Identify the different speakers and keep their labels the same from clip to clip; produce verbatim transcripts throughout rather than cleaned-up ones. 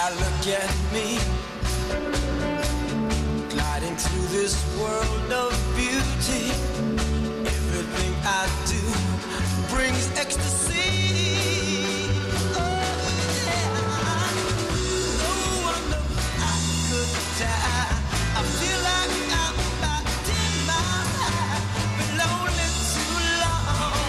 Speaker 1: Now look at me, gliding through this world of beauty. Everything I do brings ecstasy. Oh, yeah. No wonder I could die. I feel like I'm about to die. Been lonely too long,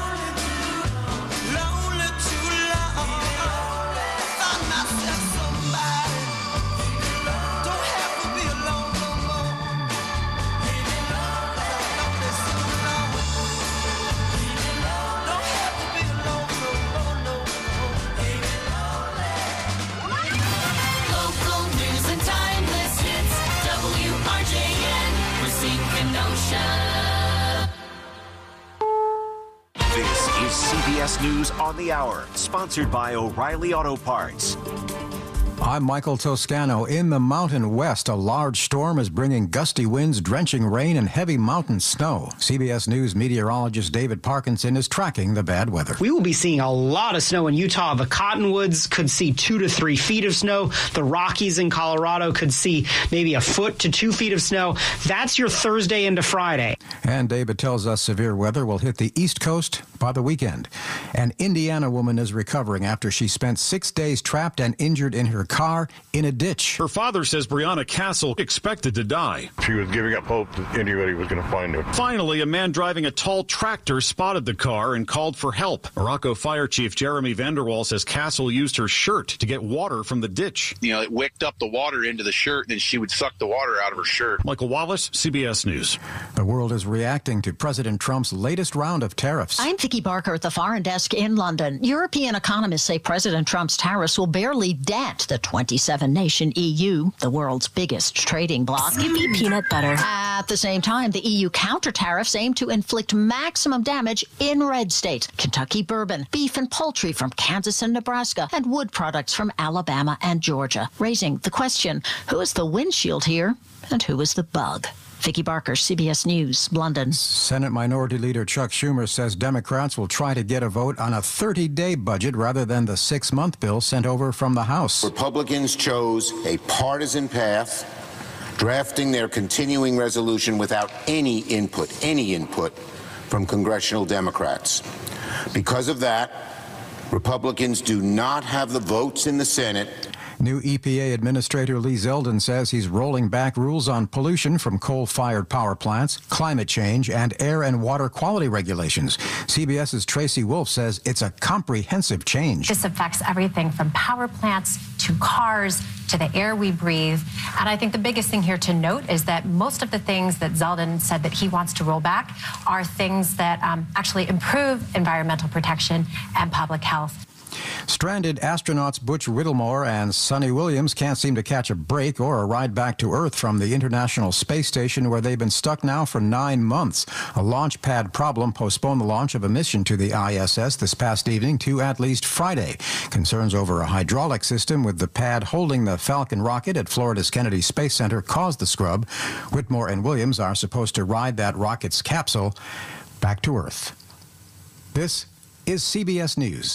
Speaker 1: lonely too long. Find myself somebody. Don't have to be alone no more. Lonely so long. Don't have to be alone no more, no more.
Speaker 2: Local news and timeless hits. W R J N, Racine Kenosha.
Speaker 3: This is C B S News on the Hour, sponsored by O'Reilly Auto Parts.
Speaker 4: I'm Michael Toscano. In the Mountain West, a large storm is bringing gusty winds, drenching rain, and heavy mountain snow. C B S News meteorologist David Parkinson is tracking the bad weather.
Speaker 5: We will be seeing a lot of snow in Utah. The Cottonwoods could see two to three feet of snow. The Rockies in Colorado could see maybe a foot to two feet of snow. That's your Thursday into Friday.
Speaker 4: And David tells us severe weather will hit the East Coast by the weekend. An Indiana woman is recovering after she spent six days trapped and injured in her car in a ditch.
Speaker 6: Her father says Brianna Castle expected to die.
Speaker 7: She was giving up hope that anybody was going to find her.
Speaker 6: Finally, a man driving a tall tractor spotted the car and called for help. Morocco Fire Chief Jeremy Vanderwall says Castle used her shirt to get water from the ditch.
Speaker 8: You know, it wicked up the water into the shirt, and then she would suck the water out of her shirt.
Speaker 6: Michael Wallace, C B S News.
Speaker 4: The world is reacting to President Trump's latest round of tariffs.
Speaker 9: I'm Vicki Barker at the Foreign Desk in London. European economists say President Trump's tariffs will barely dent the twenty-seven-nation E U, the world's biggest trading bloc.
Speaker 2: Skippy peanut butter.
Speaker 9: At the same time, the E U counter-tariffs aim to inflict maximum damage in red states: Kentucky bourbon, beef and poultry from Kansas and Nebraska, and wood products from Alabama and Georgia, raising the question, who is the windshield here and who is the bug? Vicki Barker, C B S News, London.
Speaker 4: Senate Minority Leader Chuck Schumer says Democrats will try to get a vote on a thirty-day budget rather than the six-month bill sent over from the House.
Speaker 10: Republicans chose a partisan path, drafting their continuing resolution without any input, any input from congressional Democrats. Because of that, Republicans do not have the votes in the Senate.
Speaker 4: New E P A Administrator Lee Zeldin says he's rolling back rules on pollution from coal-fired power plants, climate change, and air and water quality regulations. CBS's Tracy Wolf says it's a comprehensive change.
Speaker 11: This affects everything from power plants to cars to the air we breathe. And I think the biggest thing here to note is that most of the things that Zeldin said that he wants to roll back are things that um, actually improve environmental protection and public health.
Speaker 4: Stranded astronauts Butch Whittemore and Sonny Williams can't seem to catch a break or a ride back to Earth from the International Space Station, where they've been stuck now for nine months. A launch pad problem postponed the launch of a mission to the I S S this past evening to at least Friday. Concerns over a hydraulic system with the pad holding the Falcon rocket at Florida's Kennedy Space Center caused the scrub. Whittemore and Williams are supposed to ride that rocket's capsule back to Earth. This is C B S News.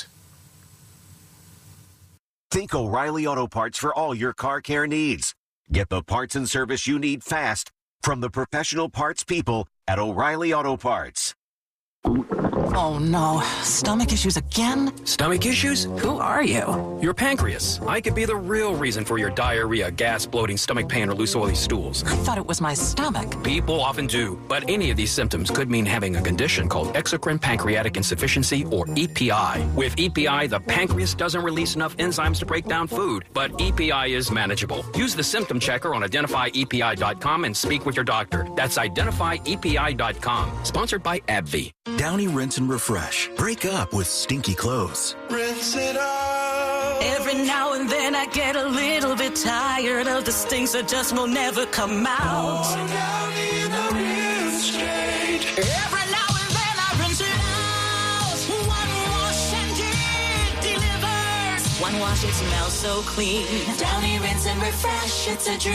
Speaker 3: Think O'Reilly Auto Parts for all your car care needs. Get the parts and service you need fast from the professional parts people at O'Reilly Auto Parts.
Speaker 12: Oh no, stomach issues again?
Speaker 13: Stomach issues? Who are you? Your pancreas. I could be the real reason for your diarrhea, gas, bloating, stomach pain, or loose oily stools.
Speaker 12: I thought it was my stomach.
Speaker 13: People often do, but any of these symptoms could mean having a condition called exocrine pancreatic insufficiency, or E P I. With E P I, the pancreas doesn't release enough enzymes to break down food, but E P I is manageable. Use the symptom checker on identify E P I dot com and speak with your doctor. That's identify E P I dot com. Sponsored by AbbVie.
Speaker 14: Downy Rinse and Refresh. Break up with stinky clothes.
Speaker 1: Rinse it out.
Speaker 2: Every now and then I get a little bit tired of the stings that just will never come out.
Speaker 1: Oh, Downy the rinse straight.
Speaker 2: Every now and then I rinse it out. One wash and it delivers. One wash, it smells so clean. Downy Rinse and Refresh, it's a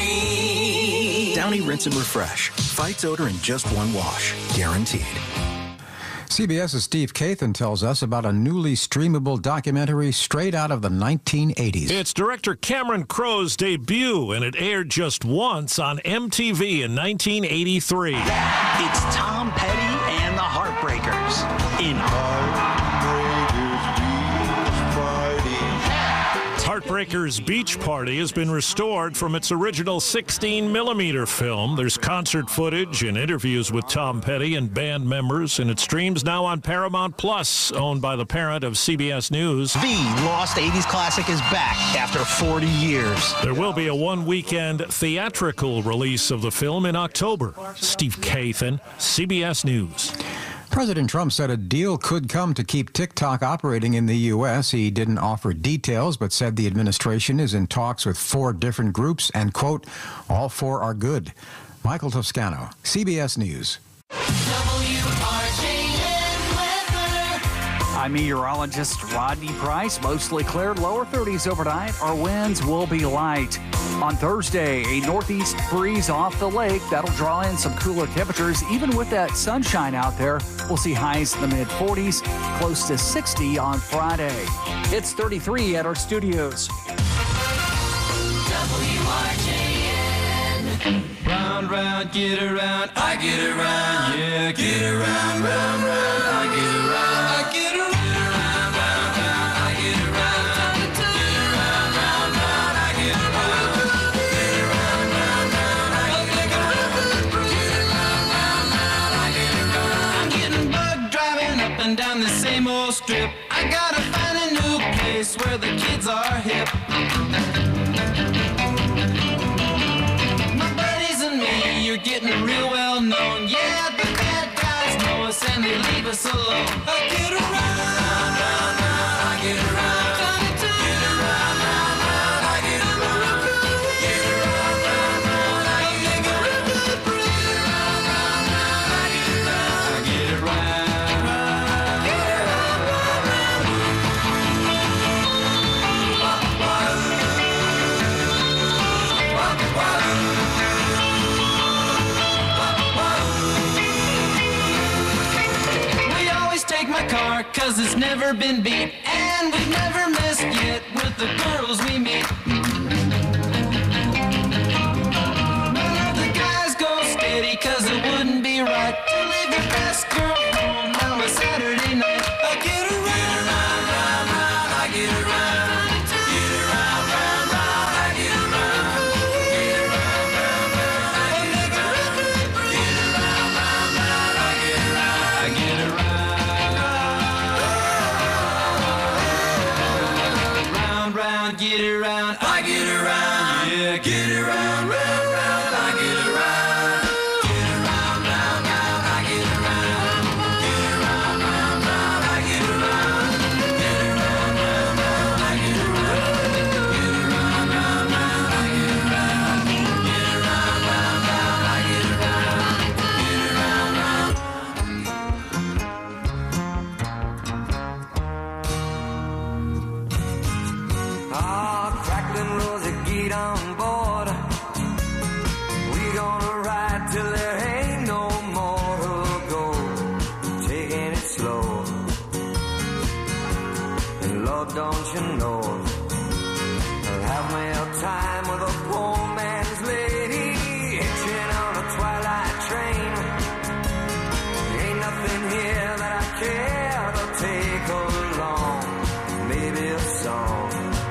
Speaker 2: dream.
Speaker 14: Downy Rinse and Refresh. Fights odor in just one wash. Guaranteed.
Speaker 4: CBS's Steve Kathan tells us about a newly streamable documentary straight out of the nineteen eighties.
Speaker 15: It's director Cameron Crowe's debut, and it aired just once on M T V in nineteen eighty-three.
Speaker 16: It's Tom Petty and the Heartbreakers in
Speaker 15: Heartbreakers Beach Party has been restored from its original sixteen millimeter film. There's concert footage and interviews with Tom Petty and band members, and it streams now on Paramount Plus, owned by the parent of C B S News.
Speaker 16: The lost eighties classic is back after forty years.
Speaker 15: There will be a one-weekend theatrical release of the film in October. Steve Kathan, C B S News.
Speaker 4: President Trump said a deal could come to keep TikTok operating in the U S. He didn't offer details, but said the administration is in talks with four different groups and, quote, all four are good. Michael Toscano, C B S News.
Speaker 17: I'm meteorologist Rodney Price. Mostly clear, lower thirties overnight. Our winds will be light. On Thursday, a northeast breeze off the lake. That'll draw in some cooler temperatures. Even with that sunshine out there, we'll see highs in the mid forties, close to sixty on Friday. It's thirty-three at our studios.
Speaker 1: W R J N. Round, round, get around, I get around, yeah, get around, round, round, I get around, I get around. Down the same old strip, I gotta find a new place where the kids are hip. My buddies and me, you're getting real well known. Yeah, the bad guys know us and they leave us alone. I get around, round, round, round, I get around, get around, round, round, I get around, get around, round, round, I get around, get around, round, round, I get around, I get around. Car, cause it's never been beat, and we've never missed yet with the girls we meet. None of the guys go steady, cause it wouldn't be right to leave your best girl home on a Saturday night. I get around, round, round, round, I get around, get around, round, round, I get around, get around, round, round, I get around, get around, round, round, I get around, I get around. Get around, I get around, yeah, get around, round, round, I get around, get around, round, round, I get around, get around, round, round, I get around, get around, round, round, I get around, get around, round, round, I get around, get around, round, round, I get around, get around, round.
Speaker 18: Ah, crackling rosy, get on board. We gonna ride till there ain't no more to go. Taking it slow. And Lord, don't you know, I'll have me a time with a poor man's lady, hitching on a twilight train. Ain't nothing here that I care to take along. Maybe a song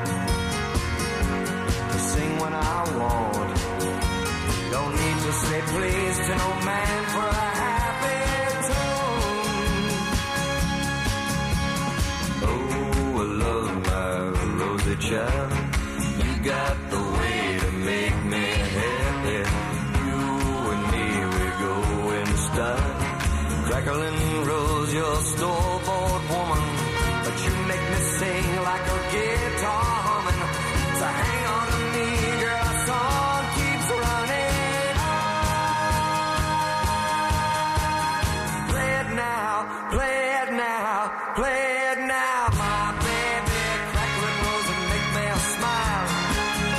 Speaker 18: when I want. Don't need to say please to no man for a happy tune. Oh, I love my rosy child. You got the way to make me happy. You and me, we go in style. Crackling rose, you're store-bought woman, but you make me sing like a guitar humming. So hang on to me, girl, our song keeps running on. Play it now, play it now, play it now, my baby. Crackling rose and make me smile.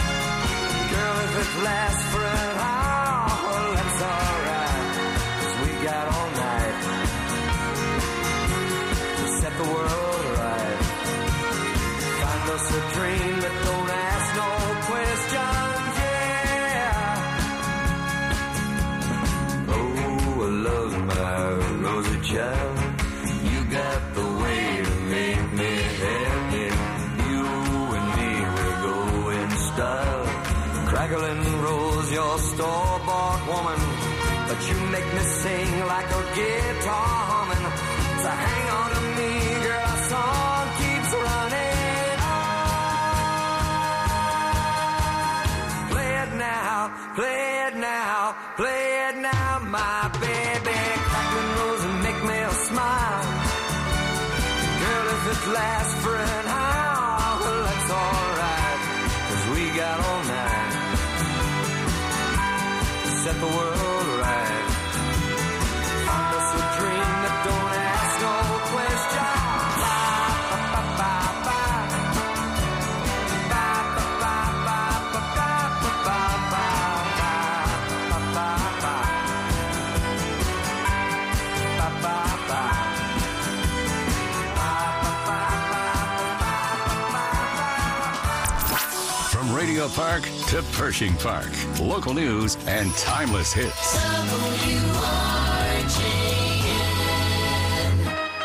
Speaker 18: a store-bought woman, but you make me sing like a guitar humming. So hang on to me, girl, our song keeps running on. Play it now, play it now, play it now, my baby. Crackling rose and make me a smile. Girl, if it lasts for an hour, well, that's alright, 'cause we got all night to set the world right. Find us a dream that don't ask no question.
Speaker 19: From Radio Park to Pershing Park, local news and timeless hits.
Speaker 2: W R J N.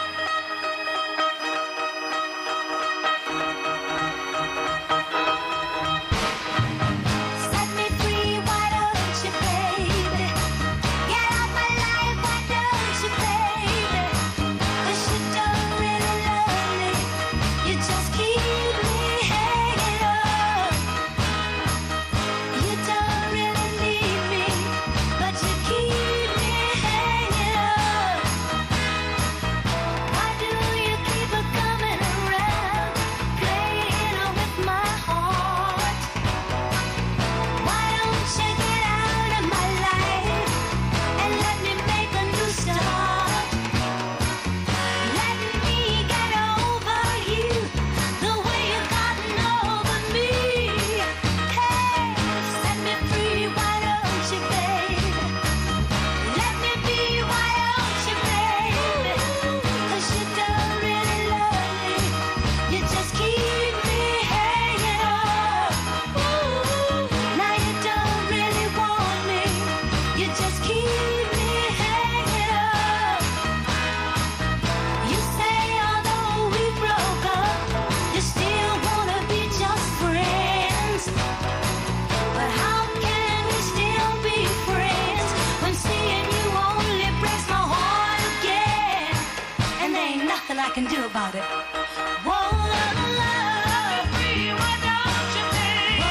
Speaker 20: Set me free, why don't you, baby? Get out my life, why don't you, baby? 'Cause you don't really love me, you just keep me hanging on. You don't really need me, but you keep me hanging on. Why do you keep on coming around, playing with my heart? Why don't you get out of my life and let me make a new start? Let me get over you the way you've gotten over me. Hey, set me free, why don't you, baby? Let me be, why don't you, baby? 'Cause you don't really love me, you just keep me hanging on. Now you don't really want me, you just keep me hanging on. You say although we broke up, you still wanna be just friends. But how can we still be friends when seeing you only breaks my heart again? And there ain't nothing I can do about it. Whoa, love, love. Why don't you, baby?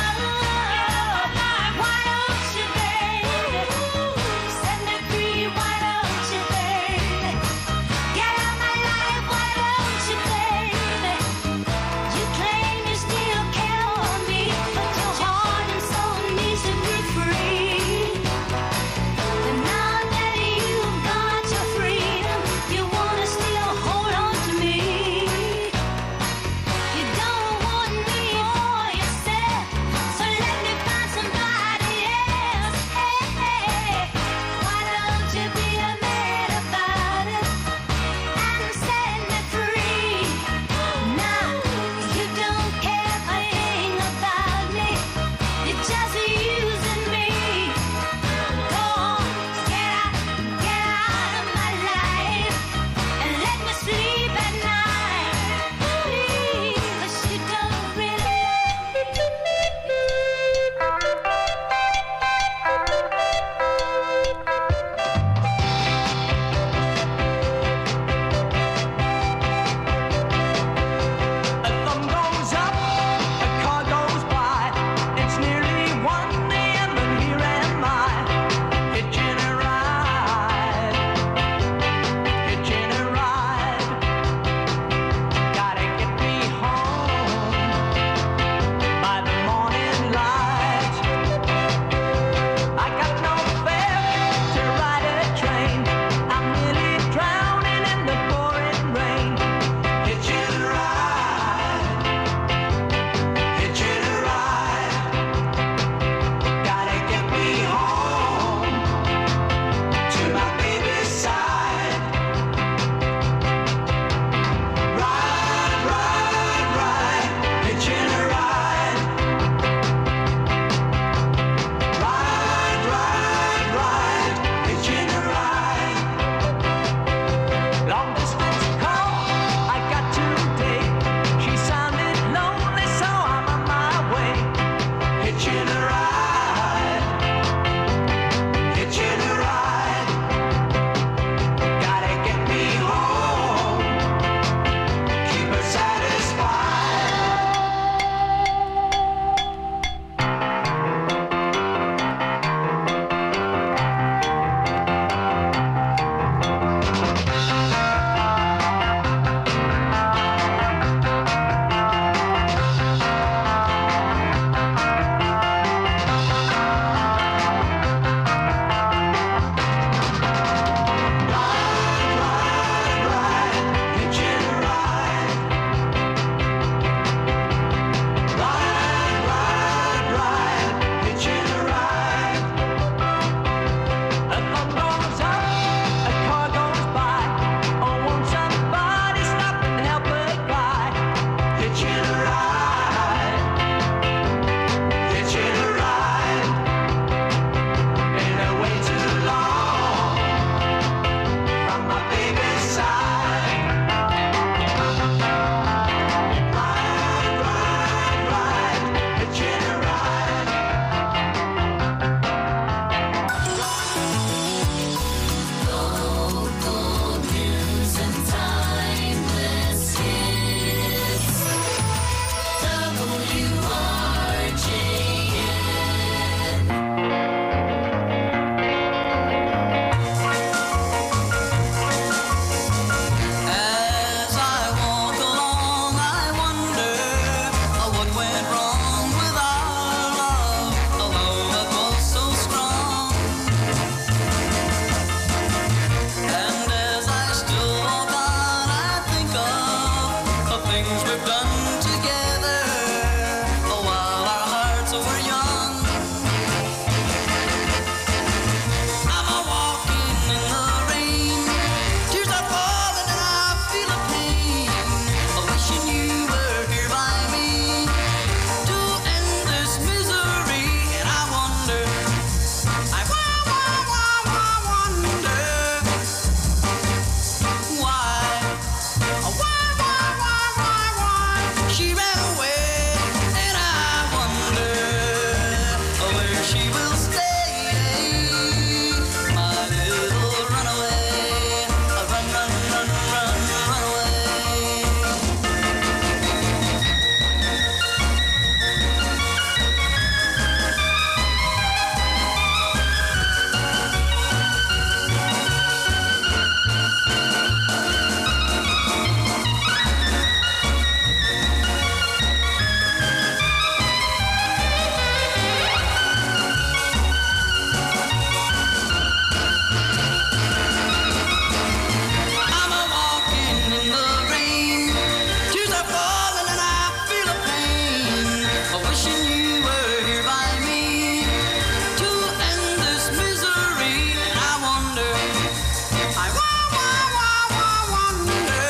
Speaker 20: Why don't you, baby? Set me free, why don't you, baby? Get out my life, why don't you, baby? You claim you still care for me, but your heart and soul needs to be free. But now that you've got your freedom, you wanna still hold on to me.
Speaker 1: things we've done together while our hearts were young. I'm a walking in the rain, tears are falling and I feel a pain, wishing you were here by me to end this misery. And I wonder, I wa- wa- wa- wa- wonder why, why, why, why, why, why she ran away. And I wonder where she will stay, my little runaway. Run, run, run, run, run away. I'm a walking in the rain, tears are falling and I feel a pain, wishing you were here by me to end this misery. And I wonder, I wa- wa- wa- wa- wonder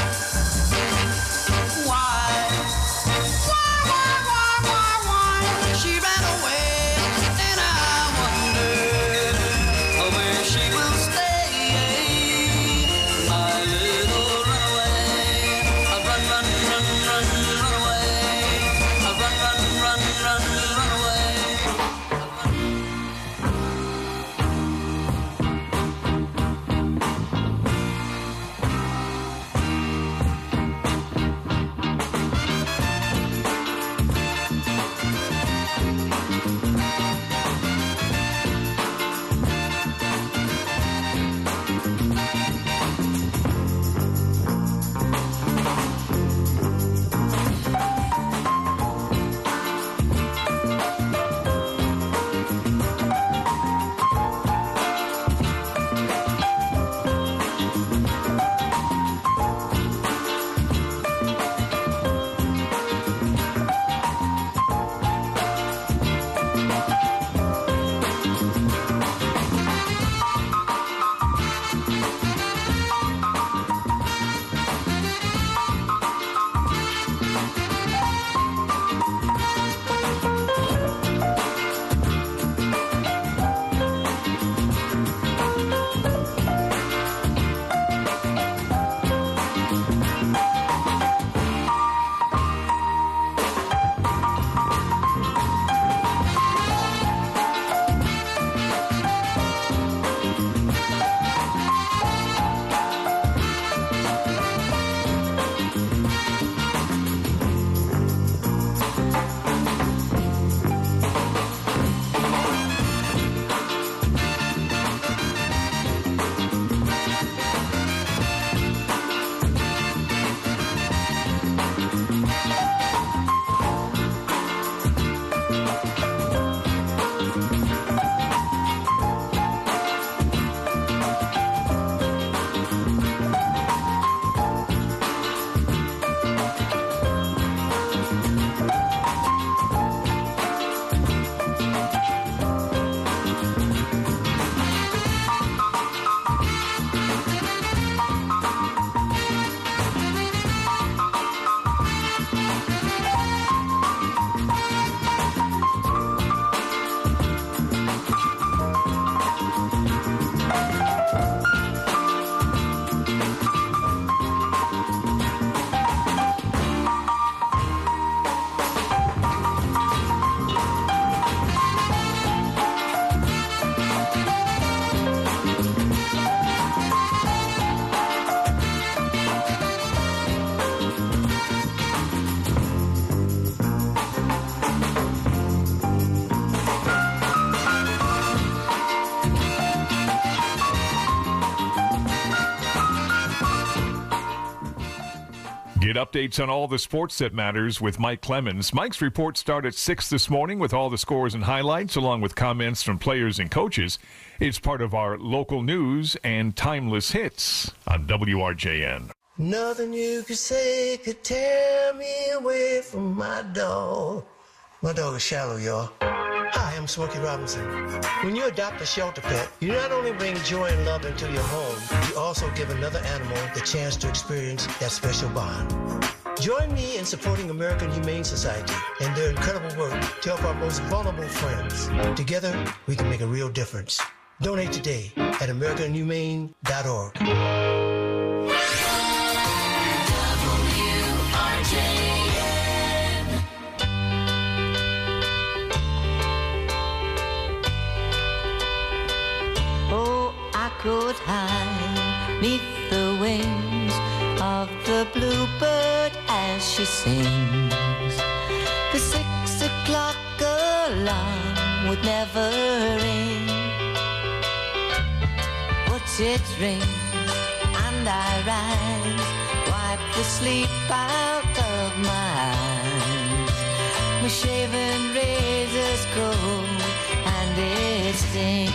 Speaker 1: why, why, why, why, why, why she ran away. And I wonder where she will stay, my little runaway. Run, run, run, run, run away. Run, run, run, run, run away.
Speaker 21: Get updates on all the sports that matters with Mike Clemens. Mike's reports start at six this morning with all the scores and highlights, along with comments from players and coaches. It's part of our local news and timeless hits on W R J N.
Speaker 5: Nothing you could say could tear me away from my dog. My dog is Shallow, y'all. Hi, I'm Smokey Robinson. When you adopt a shelter pet, you not only bring joy and love into your home, you also give another animal the chance to experience that special bond. Join me in supporting American Humane Society and their incredible work to help our most vulnerable friends. Together, we can make a real difference. Donate today at american humane dot org.
Speaker 2: Oh, I could hide neath the wings of the bluebird as she sings. The six o'clock alarm would never ring, but it rings and I rise, wipe the sleep out of my eyes. My shaven razor's cold and it stings.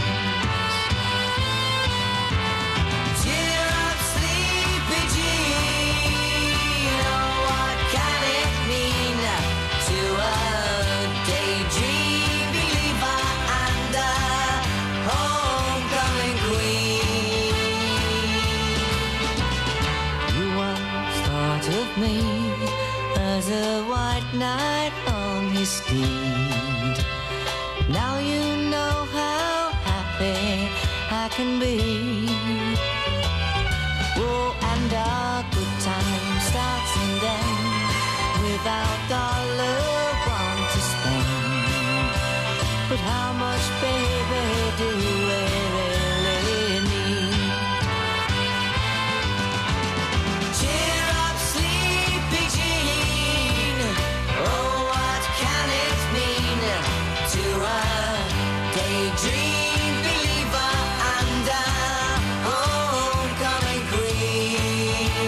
Speaker 2: Me as a white knight on his steed. Now you know how happy I can be. Oh, and our good time starts and ends without dollar one to spend. But how much, baby, do we really need? Dream believer and a homecoming queen.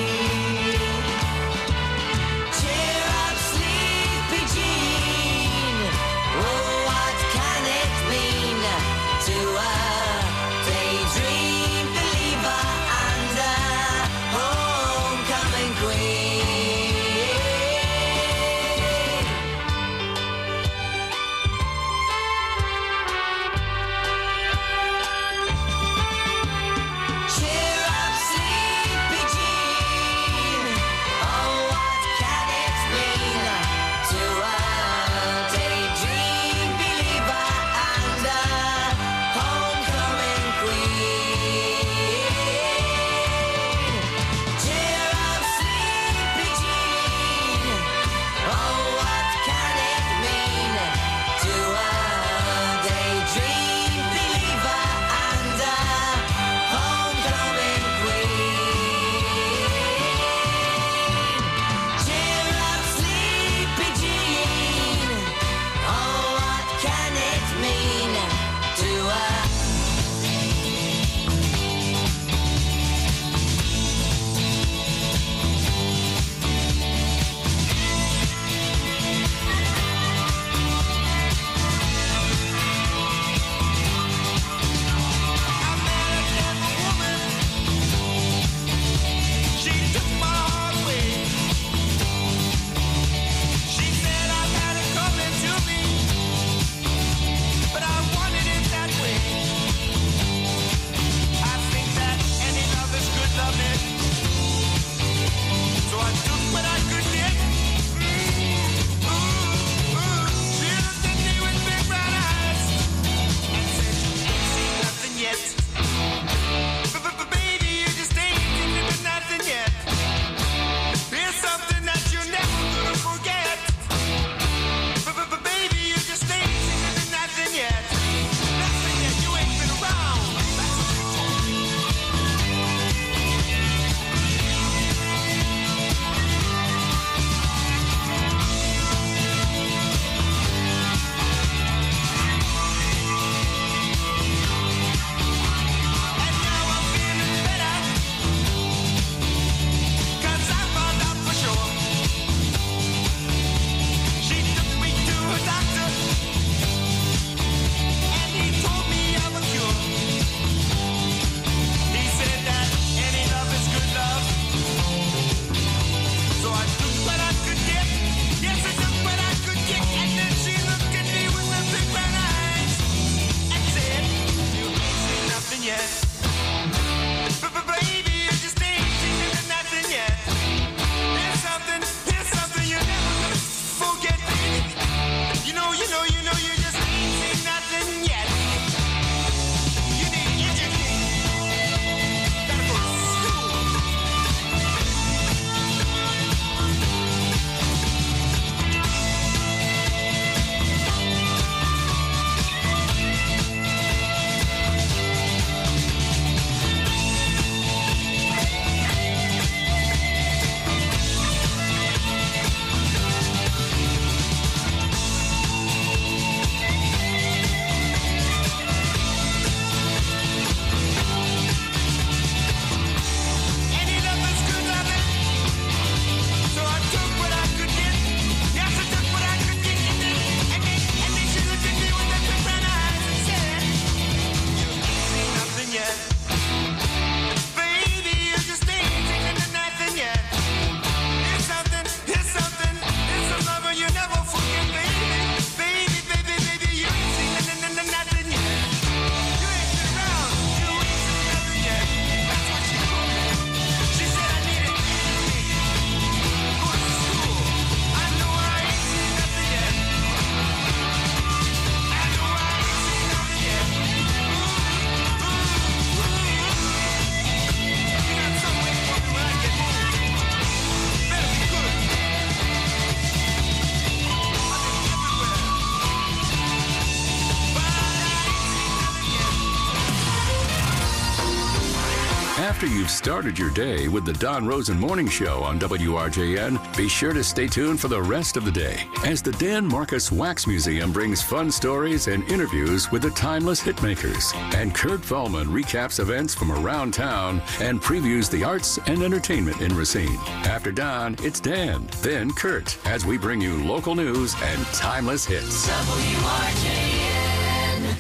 Speaker 19: After you've started your day with the Don Rosen Morning Show on W R J N, be sure to stay tuned for the rest of the day as the Dan Marcus Wax Museum brings fun stories and interviews with the timeless hitmakers. And Kurt Vollman recaps events from around town and previews the arts and entertainment in Racine. After Don, it's Dan, then Kurt, as we bring you local news and timeless hits.
Speaker 1: W R J N.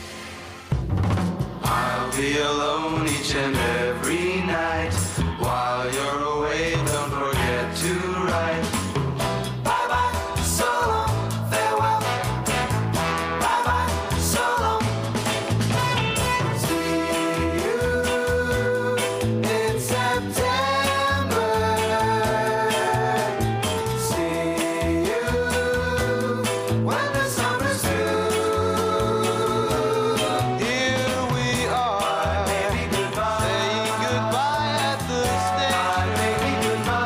Speaker 1: I'll be alone each and every night. While you're away, don't forget to write. Bye bye, so long, farewell. Bye bye, so long. See you in September. See you when the summer's through. Here we are, saying goodbye at the station.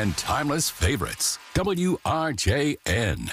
Speaker 19: and timeless favorites. W R J N.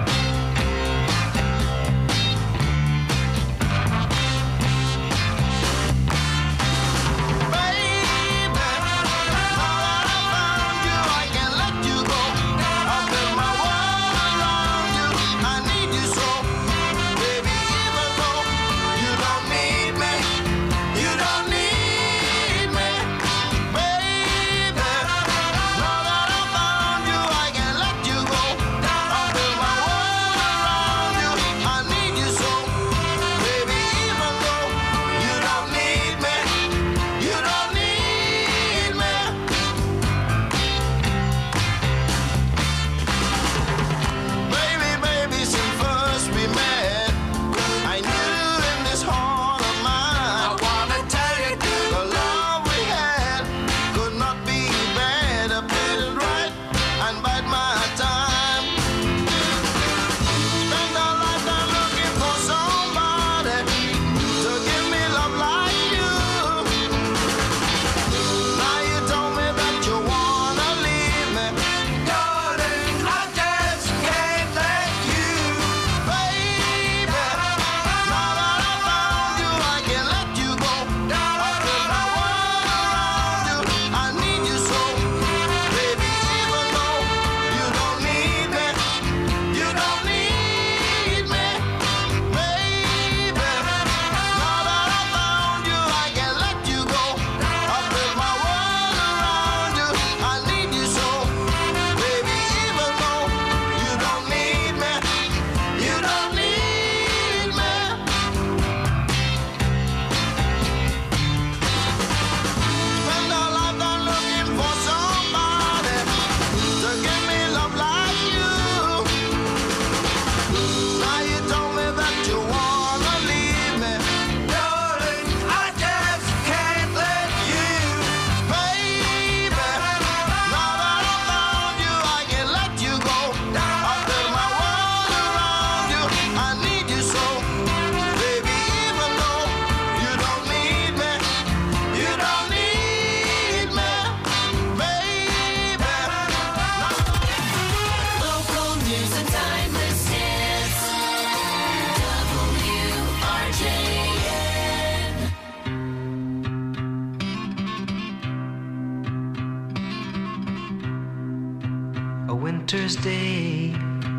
Speaker 5: winter's day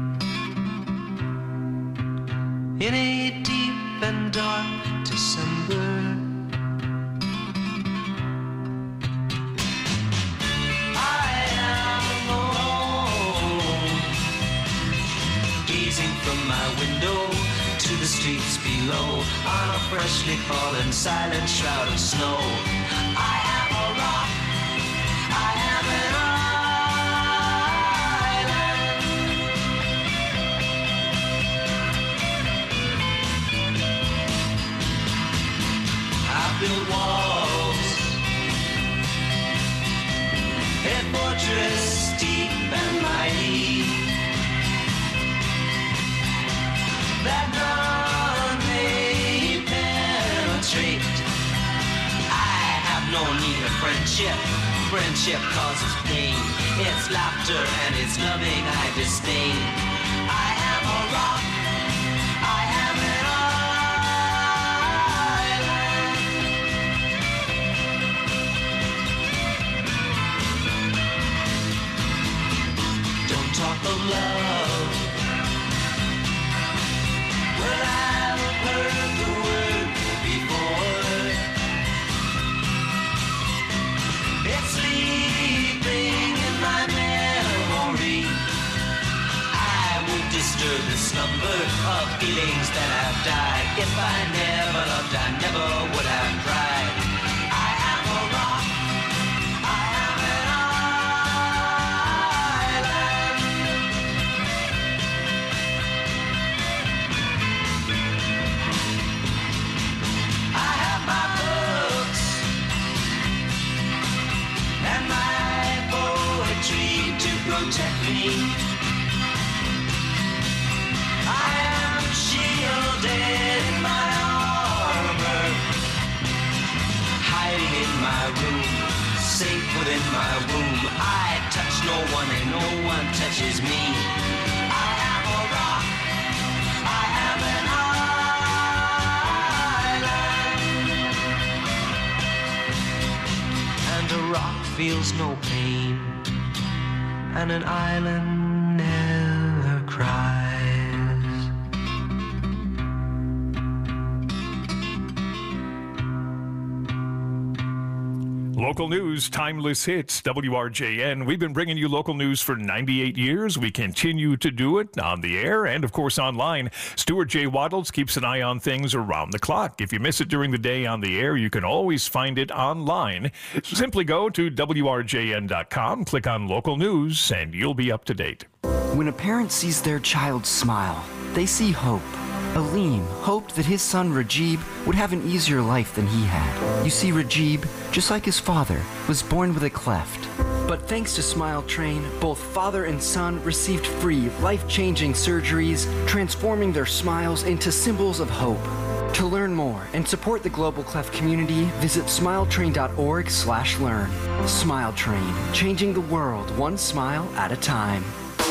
Speaker 5: in a deep and dark December. I am alone, gazing from my window to the streets below on a freshly fallen silent shroud of snow. I am a rock, I am an island. I built walls, a fortress deep and mighty, that none may penetrate. I have no need of friendship. Friendship causes pain. It's laughter and it's loving I disdain. I am a rock. I am an island. Don't talk of love. Well, I've heard the word before. It's sleeping in my memory. I won't disturb the slumber of feelings that have died. If I never loved, I never would have tried. I am a rock. I am an island. I have my books and my poetry to protect me. I am shielded in my armor, hiding in my room, safe within my womb. I touch no
Speaker 1: no one and no one touches me. I am a rock. I am an island. And a rock feels no pain, and an island never cries.
Speaker 21: Local news, timeless hits, W R J N. We've been bringing you local news for ninety-eight years. We continue to do it on the air and, of course, online. Stuart J. Waddles keeps an eye on things around the clock. If you miss it during the day on the air, you can always find it online. Simply go to W R J N dot com, click on local news, and you'll be up to date.
Speaker 7: When a parent sees their child smile, they see hope. Aleem hoped that his son Rajib would have an easier life than he had. You see, Rajib, just like his father, was born with a cleft. But thanks to Smile Train, both father and son received free, life-changing surgeries, transforming their smiles into symbols of hope. To learn more and support the Global Cleft community, visit smiletrain dot org slash learn. Smile Train, changing the world one smile at a time.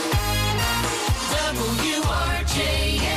Speaker 1: W R J N.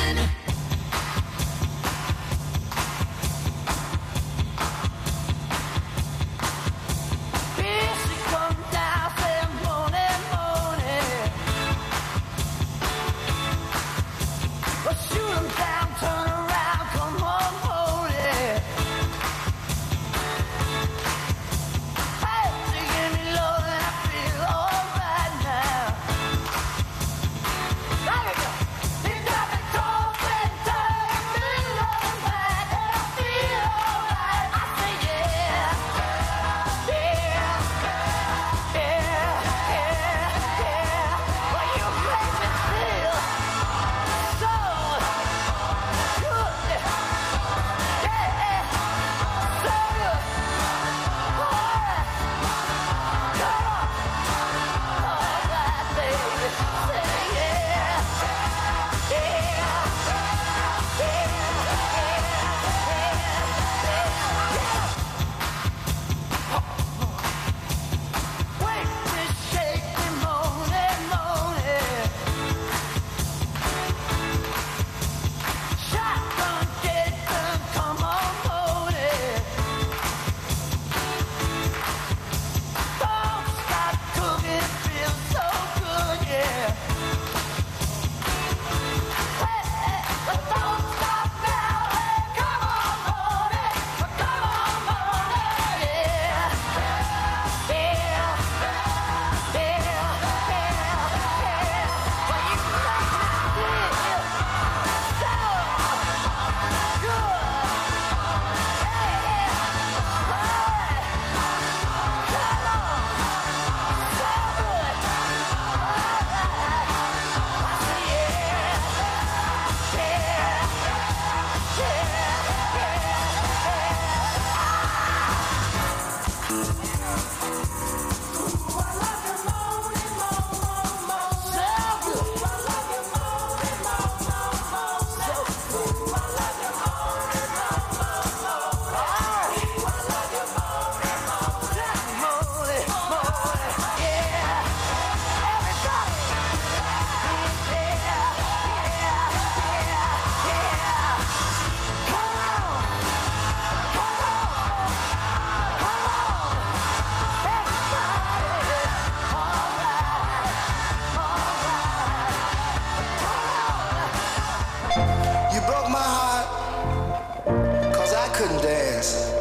Speaker 5: couldn't dance.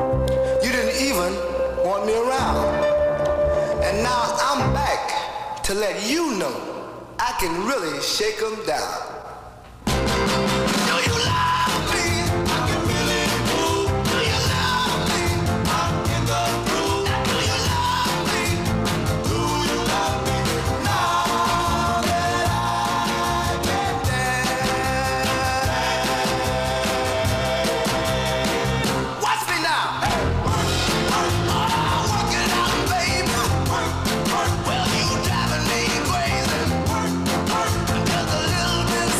Speaker 5: You didn't even want me around. And now I'm back to let you know I can really shake them down. Do you love me? I can really move. Do you love me? I'm in the groove. Do you love me? Do you love me? Now that I can dance. Watch me now. Hey, work, work, oh, work it out, baby. Work, work, well, you driving me crazy. Work, work, just a little bit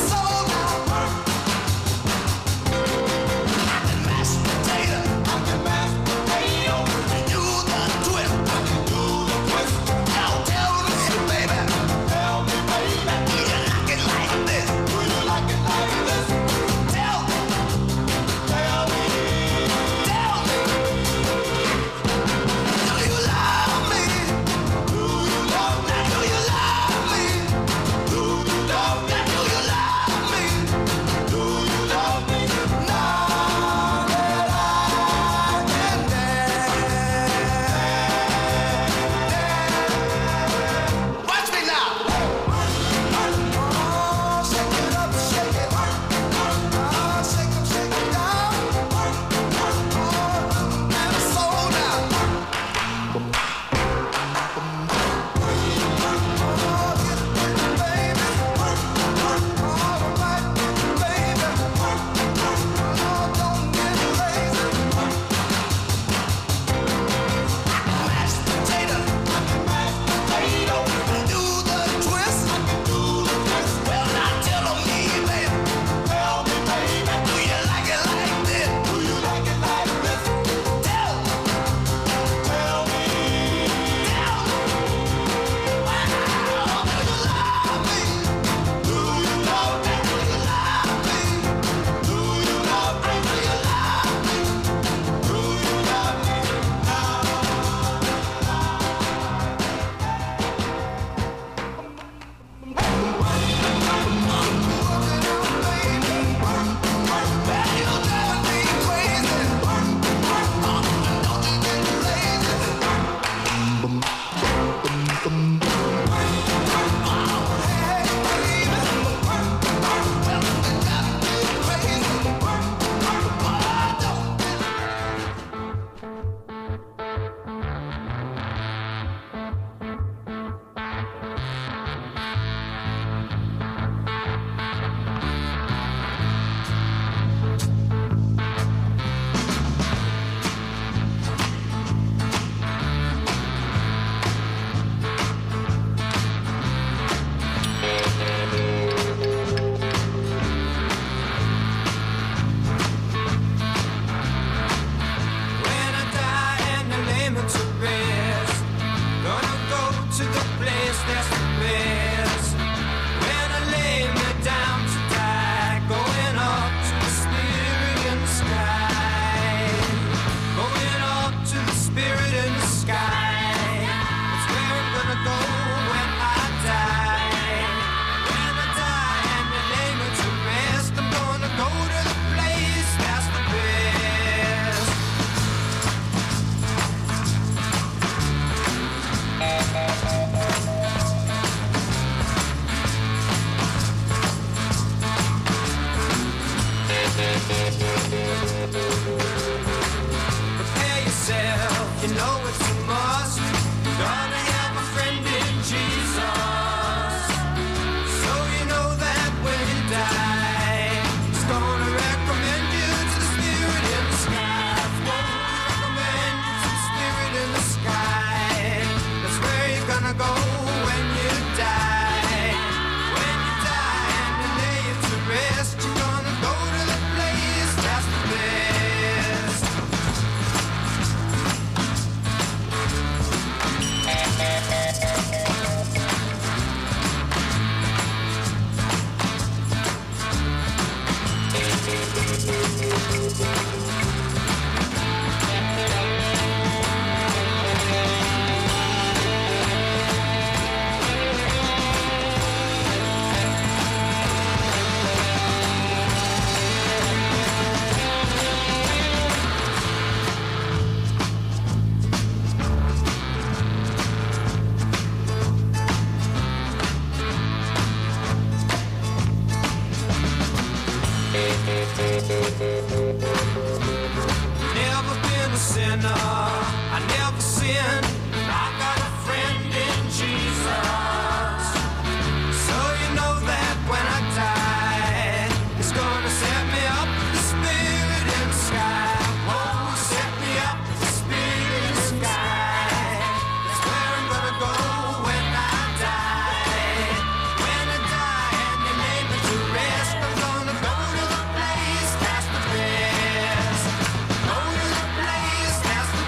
Speaker 1: Never been a sinner, I never sinned. I got a friend in Jesus. So you know that when I die, it's gonna set me up with the spirit in the sky. Oh, set me up with the spirit in the sky. That's where I'm gonna go when I die. When I die and they lay me to rest, I'm gonna go to the place that's the best. Go to the place that's the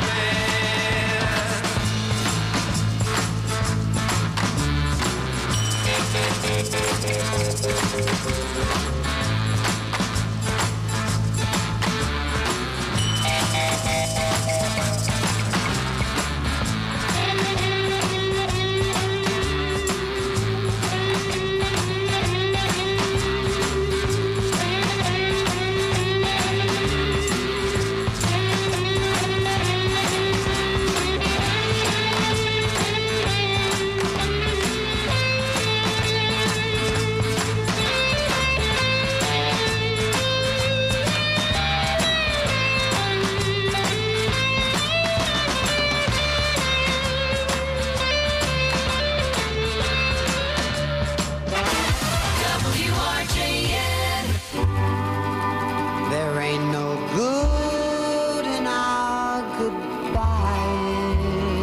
Speaker 2: W R J N. There ain't no good in our goodbye.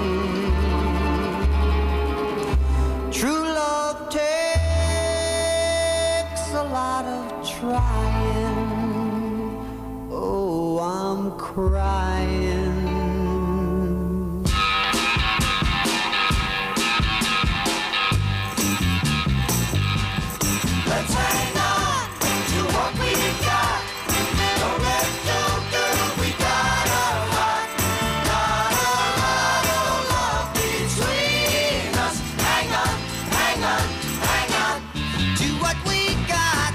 Speaker 2: True love takes a lot of trying. Oh, I'm crying. Let's hang on to what we got. Don't let go, girl, we got a lot. Got a lot of love between us. Hang on, hang on, hang on to what we got.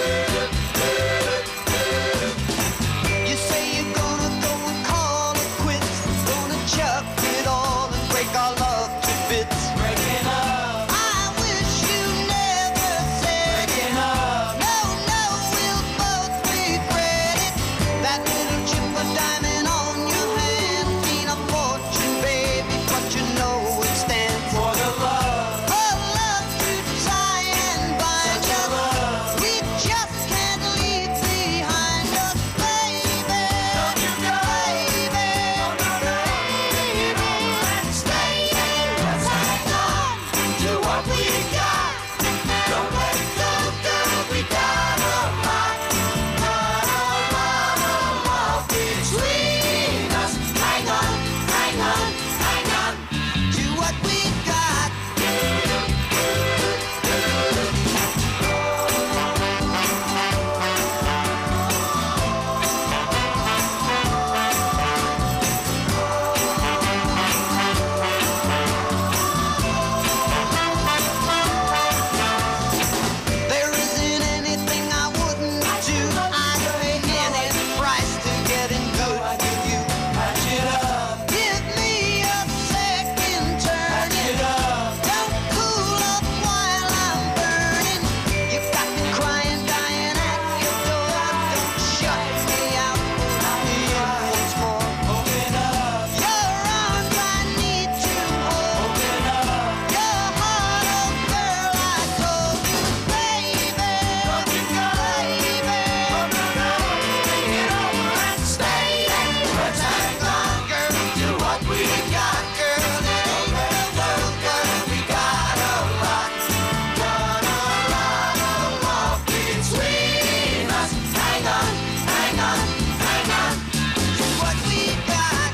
Speaker 2: You say you're gonna go and call it quits. Gonna chuck it all and break our love to bits. Breaking up. I wish you never said it. No, no, we'll both regret it. That little chip of diamond on your hand mean a fortune, baby, but you know it stands for the love. For love to tie and bind us. We just can't leave behind us, baby. Don't you know, baby? Let's stay here. Let's hang on to what we got. Don't let go, girl, we got a lot. Got a lot of love between us. Hang on, hang on, hang on to what we got. There isn't anything I wouldn't do. I'd pay any price to get in good with you. Patch it up. Give me a second turning. Don't cool up while I'm burning. You got me crying, dying at your door. Don't shut me out. Let me in once more. Open up. Your arms I need to hold. Open up. Your heart, oh girl, I told you, baby. Don't you go, baby. Open up. Think it over and stay. Let's hang on, girl, to what we got, girl. It ain't the world, girl. We got a lot. Got a lot of love between us. Hang on, hang on, hang on to what we got.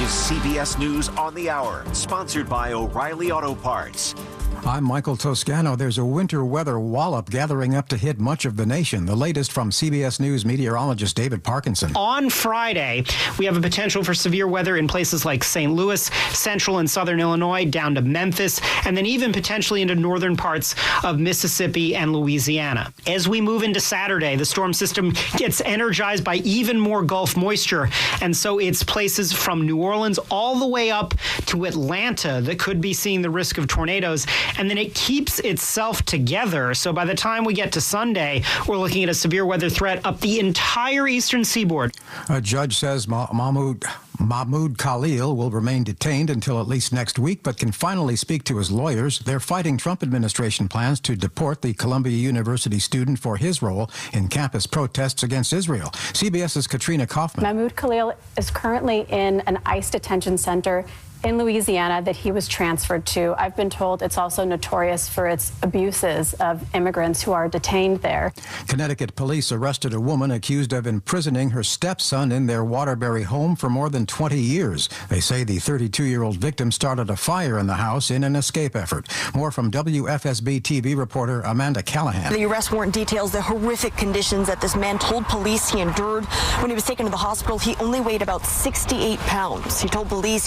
Speaker 3: is C B S News on the Hour, sponsored by O'Reilly Auto Parts.
Speaker 4: I'm Michael Toscano. There's a winter weather wallop gathering up to hit much of the nation. The latest from C B S News meteorologist David Parkinson.
Speaker 8: On Friday, we have a potential for severe weather in places like Saint Louis, central and southern Illinois, down to Memphis, and then even potentially into northern parts of Mississippi and Louisiana. As we move into Saturday, the storm system gets energized by even more Gulf moisture, and so it's places from New Orleans all the way up to Atlanta that could be seeing the risk of tornadoes. And then it keeps itself together. So by the time we get to Sunday, we're looking at a severe weather threat up the entire eastern seaboard.
Speaker 4: A judge says Ma- Mahmoud Mahmoud Khalil will remain detained until at least next week, but can finally speak to his lawyers. They're fighting Trump administration plans to deport the Columbia University student for his role in campus protests against Israel. CBS's Katrina Kaufman.
Speaker 22: Mahmoud Khalil is currently in an ICE detention center in Louisiana that he was transferred to. I've been told it's also notorious for its abuses of immigrants who are detained there.
Speaker 4: Connecticut police arrested a woman accused of imprisoning her stepson in their Waterbury home for more than twenty years. They say the thirty-two-year-old victim started a fire in the house in an escape effort. More from W F S B T V reporter Amanda Callahan.
Speaker 23: The arrest warrant details the horrific conditions that this man told police he endured. When he was taken to the hospital, he only weighed about sixty-eight pounds. He told police